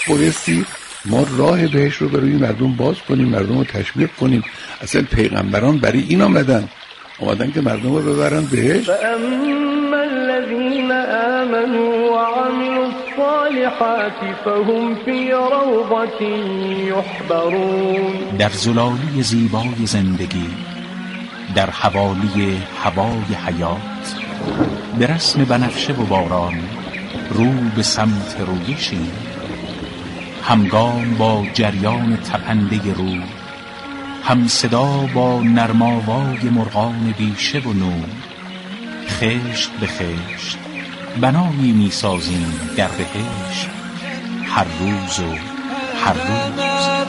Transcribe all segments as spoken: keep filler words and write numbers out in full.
بایستی ما راه بهش رو برای مردم باز کنیم، مردم رو تشویق کنیم. اصلا پیغمبران برای این آمدن آمدن که مردم رو ببرن بهش. فاما الذين آمنوا وعملوا الصالحات فهم في روضة يحبرون. در زلالی زیبای زندگی، در حوالی هوای حیات، به رسم بنفشه و باران رو به سمت رویشیم، همگام با جریان تپنده رو، هم صدا با نرماوای مرغان بیشه و نور، خشت به خشت بنایی می سازیم در بهشت، هر روز و هر روز.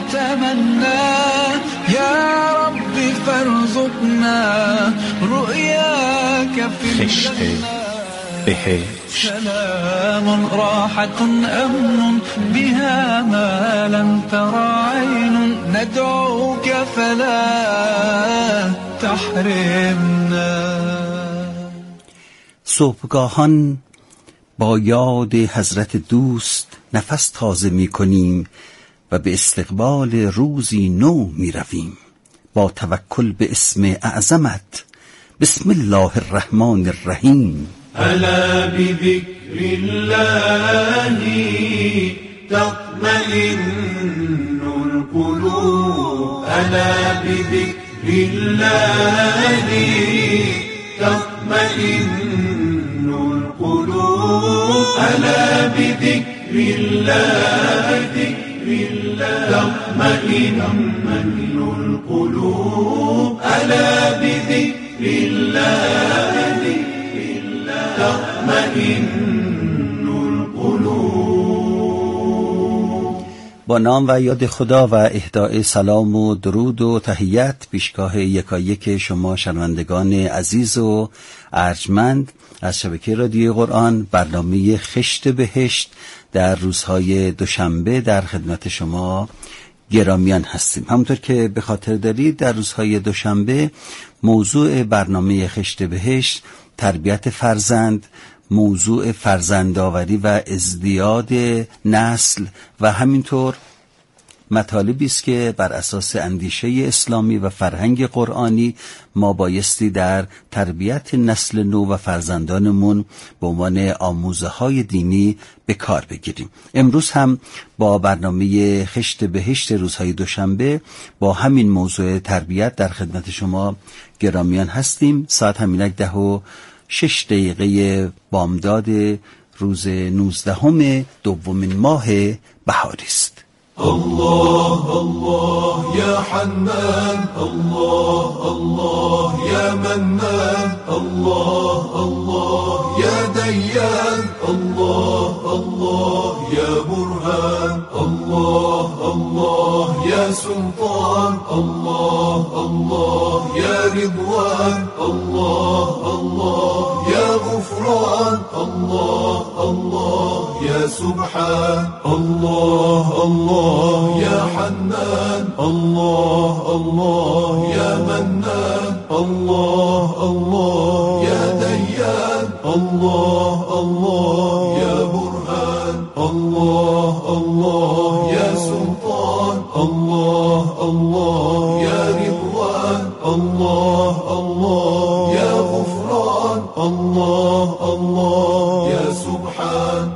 یا رب فرزقنا رؤیاک فی خشت بهشت. سلام راحة امن بها ما لم تر عین ندعوك فلا تحرمنا. صبحگاهان با یاد حضرت دوست نفس تازه می کنیم و به استقبال روزی نو می رویم با توکل به اسم اعظمت. بسم الله الرحمن الرحیم. الا بذکر الله تطمئن القلوب. الا بذکر الله تطمئن القلوب. الا بذکر الله تطمئن القلوب. الا بذکر الله تطمئن القلوب. با نام و یاد خدا و اهدای سلام و درود و تحیت پیشگاه یکایک شما شنوندگان عزیز و ارجمند از شبکه رادیوی قرآن، برنامه خشت بهشت در روزهای دوشنبه در خدمت شما گرامیان هستیم. همونطور که به خاطر دارید در روزهای دوشنبه موضوع برنامه خشت بهشت تربیت فرزند، موضوع فرزندآوری و ازدیاد نسل و همینطور مطالبی است که بر اساس اندیشه اسلامی و فرهنگ قرآنی ما بایستی در تربیت نسل نو و فرزندانمون به عنوان آموزه های دینی به کار بگیریم. امروز هم با برنامه خشت بهشت روزهای دوشنبه با همین موضوع تربیت در خدمت شما گرامیان هستیم. ساعت همینک ده و شش دقیقه بامداد روز نوزدهم دومین ماه بهاری است. الله الله یا حنان، الله الله یا منان، الله الله یا دیان، الله الله یا برهان، الله الله یا سلطان، الله الله یا رضوان، الله الله یا غفران، الله الله یا سبحان، الله الله یا حنان، الله الله یا منان، الله الله یا دیان، الله الله یا برهان، الله الله یا سلطان، الله الله یا رضوان، الله الله یا غفران، الله الله یا سبحان.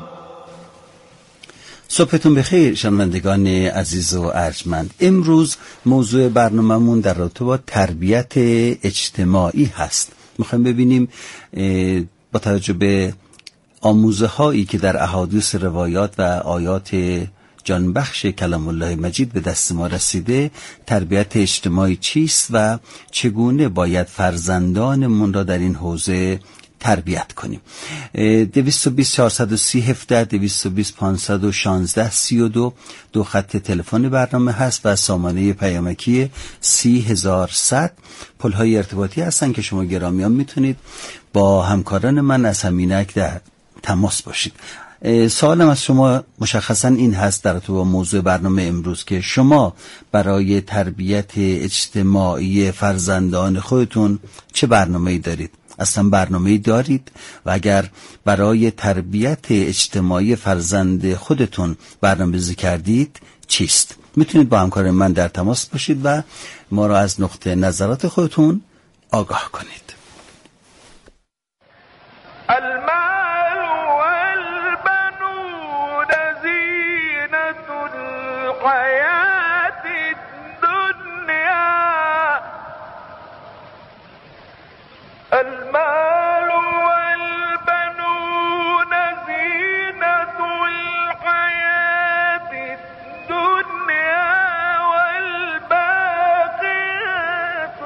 صبحتون بخیر شنوندگان عزیز و ارجمند. امروز موضوع برنامه‌مون در رابطه با تربیت اجتماعی هست. میخوایم ببینیم با توجه به آموزه هایی که در احادیث، روایات و آیات جانبخش کلام الله مجید به دست ما رسیده، تربیت اجتماعی چیست و چگونه باید فرزندانمون را در این حوزه تربیت کنیم. دویست و بیست چهارصد و سی هفده، دویست و بیست پانصد و شانزده سی و دو دو خط تلفن برنامه هست و سامانه پیامکی سی هزار صد پلهای ارتباطی هستن که شما گرامیان میتونید با همکاران من از همینک در تماس باشید. سوالم از شما مشخصا این هست در تو موضوع برنامه امروز که شما برای تربیت اجتماعی فرزندان خودتون چه برنامه‌ای دارید؟ اصلا برنامه‌ای دارید و اگر برای تربیت اجتماعی فرزند خودتون برنامه‌ریزی کردید چیست؟ میتونید با همکار من در تماس باشید و ما را از نقطه نظرات خودتون آگاه کنید. المال والبنون زینة الحیاة الدنیا المال والبنون زینة الحیاة الدنیا والباقیات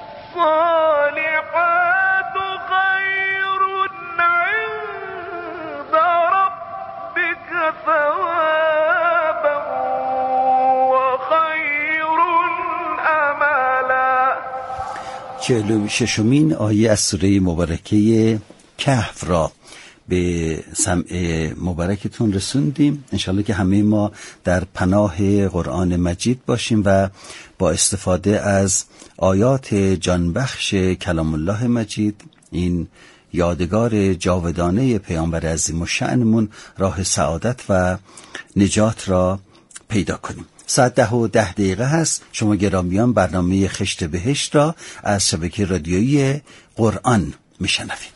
الصالحات خیر عند ربك ثوابا وخیر املا. چهل و ششمین آیه از سوره مبارکه کهف را به سمع مبارکتون رسوندیم. انشالله که همه ما در پناه قرآن مجید باشیم و با استفاده از آیات جانبخش کلام الله مجید، این یادگار جاودانه پیامبر عظیم الشأنمون، راه سعادت و نجات را پیدا کنیم. ساعت ده و ده دقیقه هست. شما گرامیان برنامه خشت بهشت را از شبکه رادیویی قرآن میشنوید.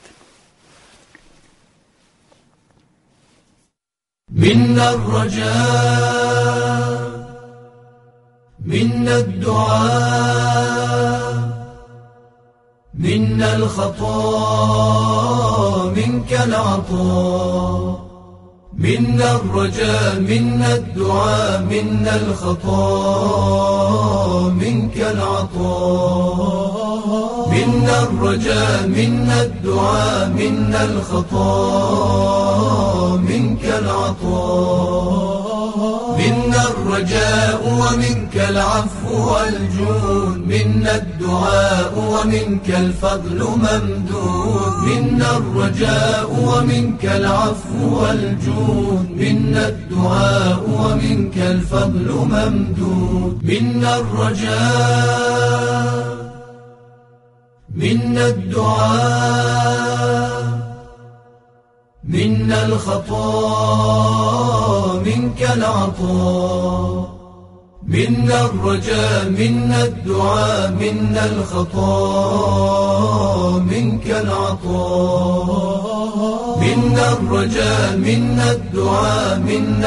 من الرجاء من الدعاء من الخطا منك العطاء من الرجاء من الدعاء من الخطا منك العطاء من الرجاء من الدعاء من الخطا منك العطاء من الرجاء ومنك العفو والجود من الدعاء ومنك الفضل ممدود من الرجاء ومنك العفو والجود من الدعاء ومنك الفضل ممدود من الرجاء من الدعاء من الخطا منك العطاء من الرجاء من الدعاء من الخطا منك العطاء من الرجاء من الدعاء من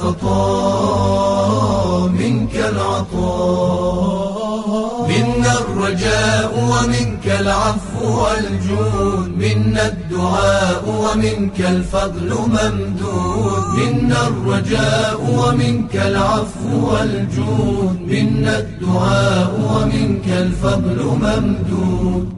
الخطا منك العطاء من الرجاء ومنك العفو والجود من الدعاء ومنك الفضل ممدود من الرجاء ومنك العفو والجود من الدعاء ومنك الفضل ممدود.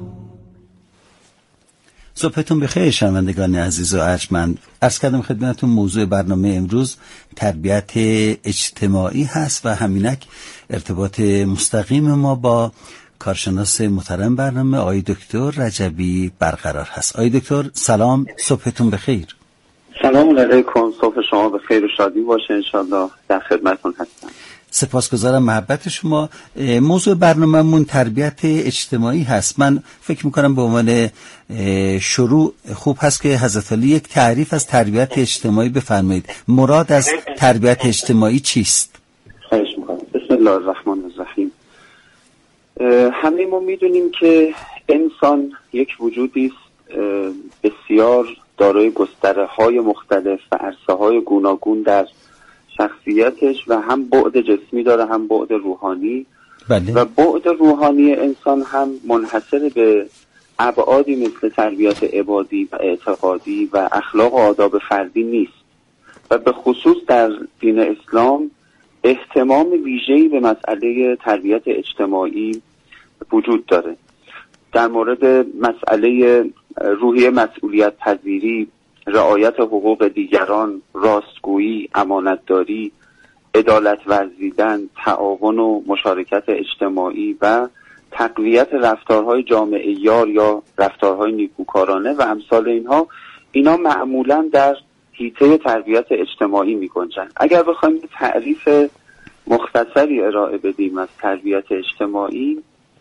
صبحتون بخیر شنوندگان عزیز و ارجمند. عرض کردم خدمتتون موضوع برنامه امروز تربیت اجتماعی هست و همینک ارتباط مستقیم ما با کارشناس محترم برنامه آقای دکتر رجبی برقرار هست. آقای دکتر سلام، صبحتون بخیر. سلام علیکم، صبح شما بخیر و شادی باشه انشالله. در خدمتتون هستم. سپاسگزارم محبت شما. موضوع برنامه‌مون تربیت اجتماعی هست. من فکر میکنم به عنوان شروع خوب هست که حضرت علی یک تعریف از تربیت اجتماعی بفرمایید. مراد از تربیت اجتماعی چیست؟ خواهش میکنم. بسم الله الرحمن الرحیم. همه ما میدونیم که انسان یک وجودی است بسیار دارای گستره‌های مختلف و عرصه‌های گوناگون در شخصیتش و هم بعد جسمی داره هم بعد روحانی. بله. و بعد روحانی انسان هم منحصر به ابعادی مثل تربیت عبادی و اعتقادی و اخلاق و آداب فردی نیست و به خصوص در دین اسلام اهتمام ویژه‌ای به مسئله تربیت اجتماعی وجود داره. در مورد مسئله روحیه مسئولیت پذیری، رعایت حقوق دیگران، راستگویی، امانتداری، عدالت ورزیدن، تعاون و مشارکت اجتماعی و تقویت رفتارهای جامعه یار یا رفتارهای نیکوکارانه و امثال اینها، اینا معمولا در حیطه تربیت اجتماعی می گنجن. اگر بخوایم تعریف مختصری ارائه بدیم از تربیت اجتماعی،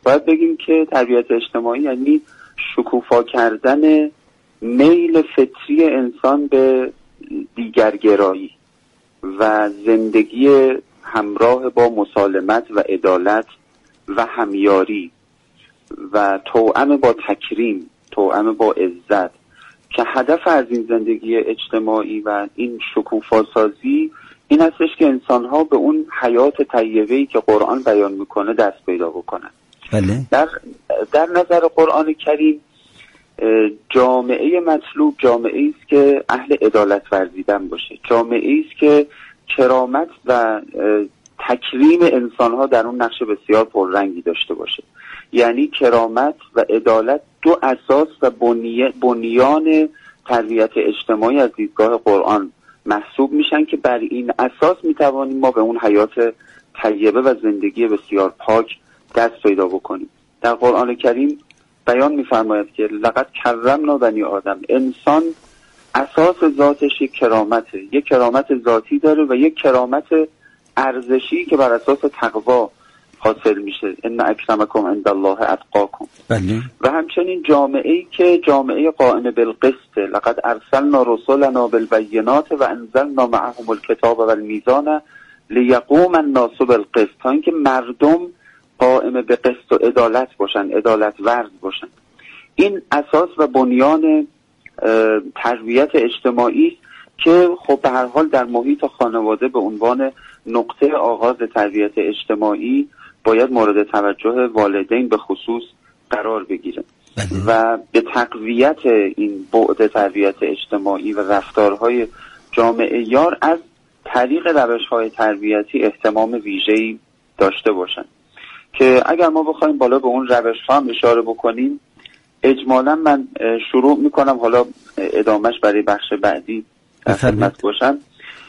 باید بگیم که تربیت اجتماعی یعنی شکوفا کردن میل فطری انسان به دیگرگرایی و زندگی همراه با مسالمت و عدالت و همیاری و توأم با تکریم، توأم با عزت، که هدف از این زندگی اجتماعی و این شکوفاسازی این هستش که انسان‌ها به اون حیات طیبه‌ای که قرآن بیان میکنه دست پیدا بکنن. بله. در در نظر قرآن کریم جامعه مطلوب جامعه است که اهل عدالت ورزیدن باشه، جامعه است که کرامت و تکریم انسان‌ها در اون نقش بسیار پررنگی داشته باشه. یعنی کرامت و عدالت دو اساس و بنیان تربیت اجتماعی از دیدگاه قرآن محسوب میشن که بر این اساس میتوانیم ما به اون حیات طیبه و زندگی بسیار پاک دست پیدا بکنیم. در قرآن کریم بیان میفرماید که لقد کرمنا بنی آدم، انسان اساس ذاتش یک کرامته، یک کرامت ذاتی داره و یک کرامت ارزشی که بر اساس تقوا حاصل میشه. ان اکرمکم عند الله اتقاکم. بله. و همچنین جامعه‌ای که جامعه قائم بالقسط، لقد ارسلنا رسلنا بالبینات و انزلنا معهم الکتاب والمیزان لیقوم الناس بالقسط، تا اینکه مردم قائم به قسط و عدالت باشن، عدالت ورز باشن. این اساس و بنیان تربیت اجتماعی است که خب به هر حال در محیط خانواده به عنوان نقطه آغاز تربیت اجتماعی باید مورد توجه والدین به خصوص قرار بگیره. بله. و به تقویت این بعد تربیت اجتماعی و رفتارهای جامعه یار از طریق روش‌های تربیتی اهتمام ویژه‌ای داشته باشن که اگر ما بخوایم بالا به اون روش‌ها هم اشاره بکنیم، اجمالا من شروع میکنم، حالا ادامهش برای بخش بعدی در خدمت باشم.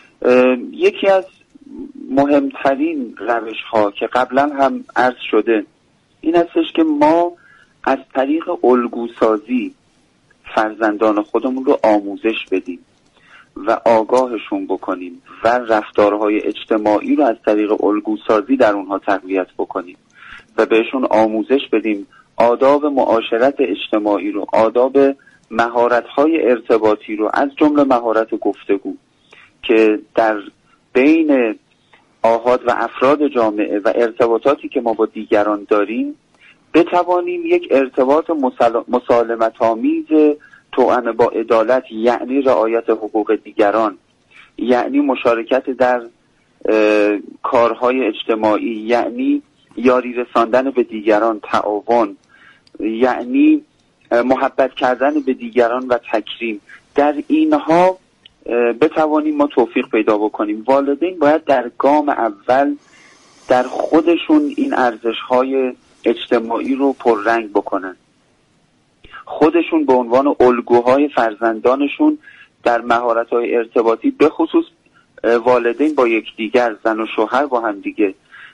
یکی از مهمترین روش‌ها که قبلا هم عرض شده این هستش که ما از طریق الگوسازی فرزندان خودمون رو آموزش بدیم و آگاهشون بکنیم و رفتارهای اجتماعی رو از طریق الگوسازی در اونها تقویت بکنیم و بهشون آموزش بدیم آداب معاشرت اجتماعی رو، آداب مهارت‌های ارتباطی رو، از جمله مهارت گفتگو که در بین آحاد و افراد جامعه و ارتباطاتی که ما با دیگران داریم بتوانیم یک ارتباط مسالمت‌آمیز توأم با عدالت، یعنی رعایت حقوق دیگران، یعنی مشارکت در کارهای اجتماعی، یعنی یاری رساندن به دیگران، تعاون، یعنی محبت کردن به دیگران و تکریم، در اینها بتوانیم ما توفیق پیدا بکنیم. والدین باید در گام اول در خودشون این ارزش‌های اجتماعی رو پررنگ بکنن، خودشون به عنوان الگوهای فرزندانشون در مهارت‌های ارتباطی، به خصوص والدین با یکدیگر، زن و شوهر با هم دیگه،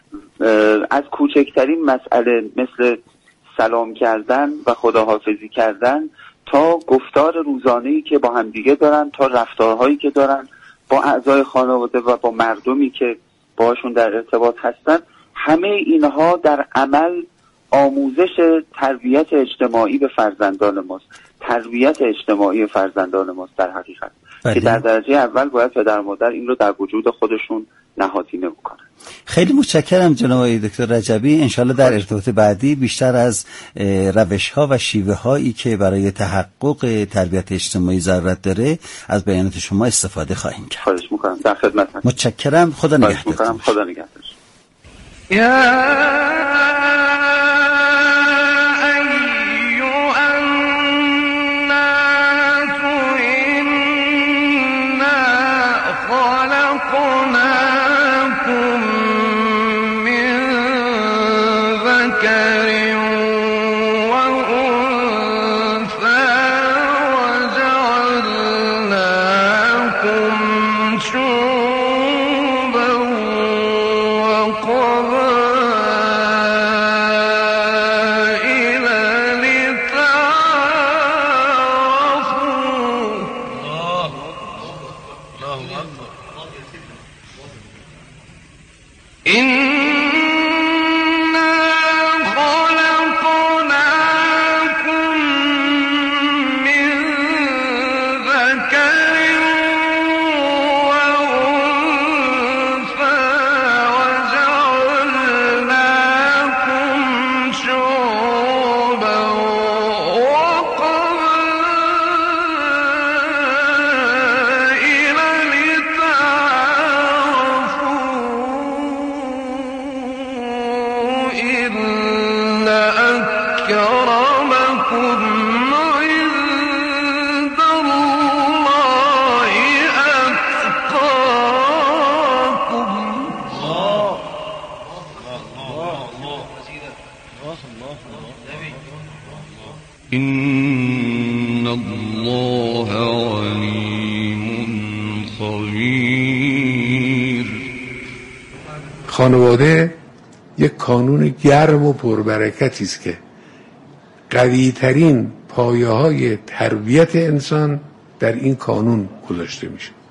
از کوچکترین مسئله مثل سلام کردن و خداحافظی کردن تا گفتار روزانه‌ای که با هم دیگه دارن، تا رفتارهایی که دارن با اعضای خانواده و با مردمی که باهاشون در ارتباط هستن، همه اینها در عمل آموزش تربیت اجتماعی به فرزندان ماست، تربیت اجتماعی فرزندان ماست در حقیقت. بله. که در درجه اول باید پدر مادر این رو در وجود خودشون نهادینه بکنن. خیلی متشکرم جناب دکتر رجبی. انشالله در ارتباط بعدی بیشتر از روش‌ها و شیوه‌هایی که برای تحقق تربیت اجتماعی ضرورت داره از بیانات شما استفاده خواهیم کرد. خواهش می‌کنم. در خدمت هستم. متشکرم. خدا نگهدارتون. خدا نگهدار. إنا خلقناكم إن أكرمكم عند الله أتقاكم. إن الله عليم خبیر. خانواده یک کانون گرم و پربرکتی است که قوی ترین پایه های تربیت انسان در این کانون گذاشته میشه.